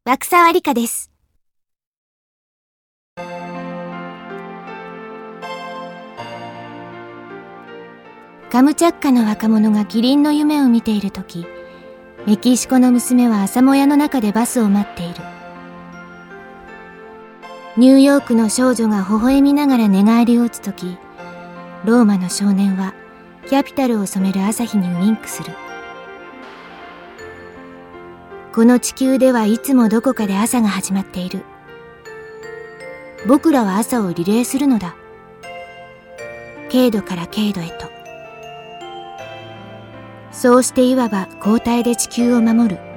枠沢理香です。カムチャッカの若者がキリンの夢を見ているとき、メキシコの娘は朝もやの中でバスを待っている。ニューヨークの少女が微笑みながら寝返りを打つとき、ローマの少年はキャピタルを染める朝日にウインクする。この地球ではいつもどこかで朝が始まっている。僕らは朝をリレーするのだ。経度から経度へと。そうしていわば交代で地球を守る。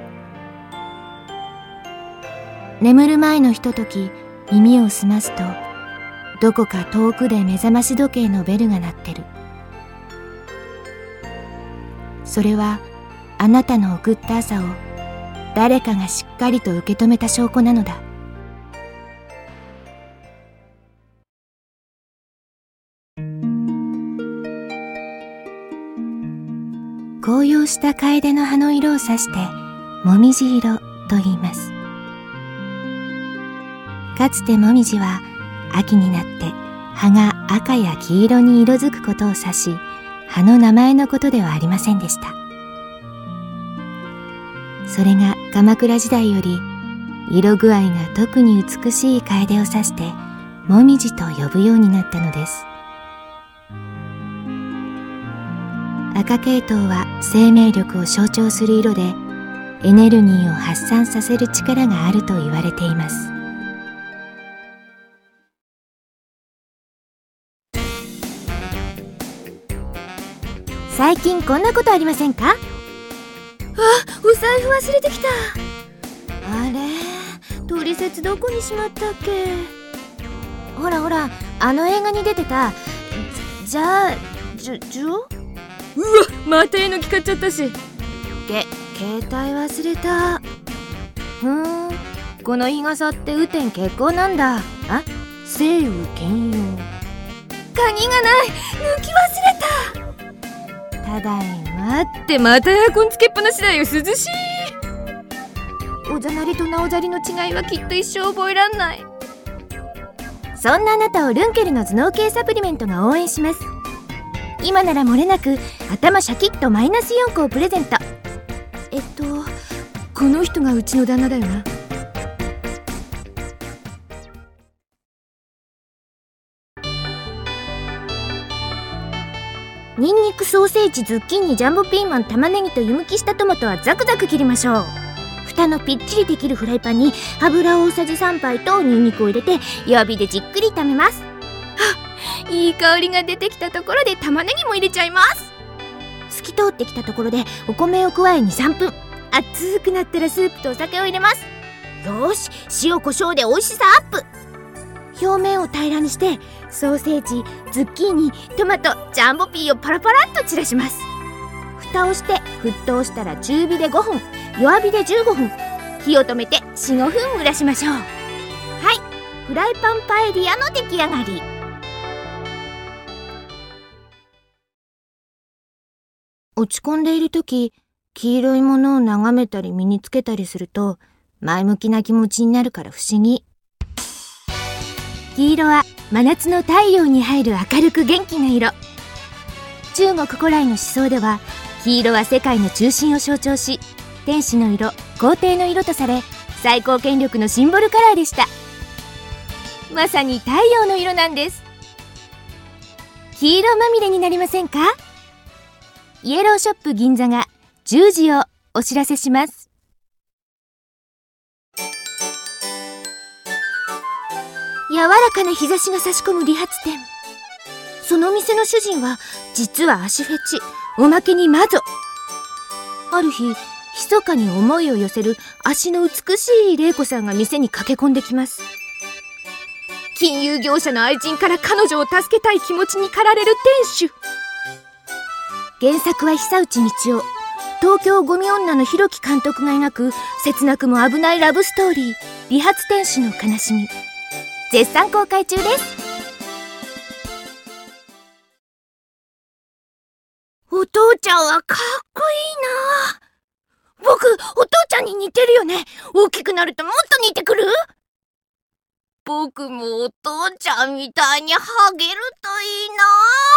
眠る前のひととき、耳を澄ますと、どこか遠くで目覚まし時計のベルが鳴ってる。それはあなたの送った朝を誰かがしっかりと受け止めた証拠なのだ。紅葉した楓の葉の色を指してもみじ色と言います。かつてもみじは秋になって葉が赤や黄色に色づくことを指し、葉の名前のことではありませんでした。それが鎌倉時代より色具合が特に美しい楓を指してもみじと呼ぶようになったのです。赤系統は生命力を象徴する色で、エネルギーを発散させる力があると言われています。最近こんなことありませんか？お財布忘れてきた。あれ、トリセツどこにしまったっけ？ほらほら、あの映画に出てたジョ？ うわ、また絵の聞かっちゃったし。 携帯忘れた。この日傘って雨天決行なんだ。晴雨兼用。鍵がない。抜き忘れた。ただいま。 ってまたエアコンつけっぱなしだよ。涼しい。 おざなりとなおざりの違いはきっと一生覚えらんない。そんなあなたをルンケルの頭脳系サプリメントが応援します。今なら漏れなく頭シャキッとマイナス4個をプレゼント。 この人がうちの旦那だよな。 ニンニク、ソーセージ、ズッキーニ、ジャンボピーマン、玉ねぎと湯むきしたトマトはザクザク切りましょう。蓋のぴっちりできるフライパンに油を大さじ3杯とニンニクを入れて弱火でじっくり炒めます。 いい香りが出てきたところで玉ねぎも入れちゃいます。 透き通ってきたところでお米を加え 2,3 分。熱くなったらスープとお酒を入れます。よーし、塩コショウで美味しさアップ。表面を平らにしてソーセージ、ズッキーニ、トマト、ジャンボピーをパラパラっと散らします。蓋をして沸騰したら中火で5分、弱火で15分、火を止めて 4,5 分蒸らしましょう。はい、フライパンパエリアの出来上がり。落ち込んでいるとき、黄色いものを眺めたり身につけたりすると前向きな気持ちになるから不思議。黄色は真夏の太陽に入る明るく元気な色。中国古来の思想では黄色は世界の中心を象徴し、天使の色、皇帝の色とされ、最高権力のシンボルカラーでした。まさに太陽の色なんです。黄色まみれになりませんか？イエローショップ銀座が10時をお知らせします。柔らかな日差しが差し込む理髪店。その店の主人は実は足フェチ、おまけに魔女。ある日、密かに思いを寄せる足の美しい玲子さんが店に駆け込んできます。金融業者の愛人から彼女を助けたい気持ちに駆られる店主。原作は久内道夫、東京ゴミ女の広木監督が描く切なくも危ないラブストーリー、理髪店主の悲しみ。絶賛公開中です。お父ちゃんはかっこいいな。 僕、お父ちゃんに似てるよね。大きくなるともっと似てくる？僕もお父ちゃんみたいにハゲるといいな。